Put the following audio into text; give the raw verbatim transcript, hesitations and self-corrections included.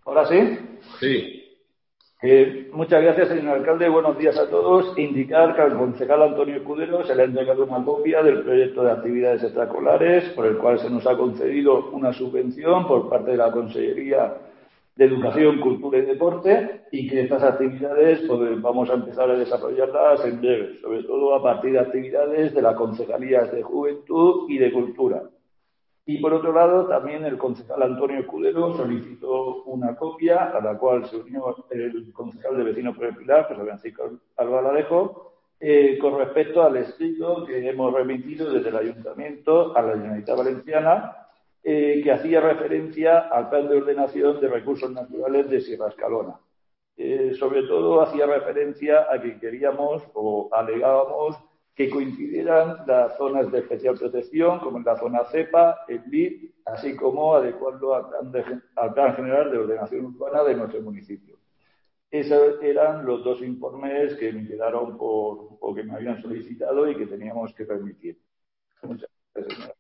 Ahora sí. Sí. Eh, muchas gracias, señor alcalde. Buenos días a todos. Indicar que al concejal Antonio Escudero se le ha entregado una copia del proyecto de actividades extraescolares por el cual se nos ha concedido una subvención por parte de la Consellería de Educación, Cultura y Deporte, y que estas actividades pues, vamos a empezar a desarrollarlas en breve, sobre todo a partir de actividades de las concejalías de Juventud y de Cultura. Y por otro lado, también el concejal Antonio Escudero solicitó una copia, a la cual se unió el concejal de Vecinos por el Pilar, José Francisco Albaladejo, eh, con respecto al escrito que hemos remitido desde el Ayuntamiento a la Generalitat Valenciana, eh, que hacía referencia al plan de ordenación de recursos naturales de Sierra Escalona. Eh, sobre todo hacía referencia a que queríamos o alegábamos que coincidieran las zonas de especial protección, como en la zona CEPA, el B I D, así como adecuarlo al plan, de, al plan general de ordenación urbana de nuestro municipio. Esos eran los dos informes que me quedaron por, o que me habían solicitado y que teníamos que permitir. Muchas gracias, señora.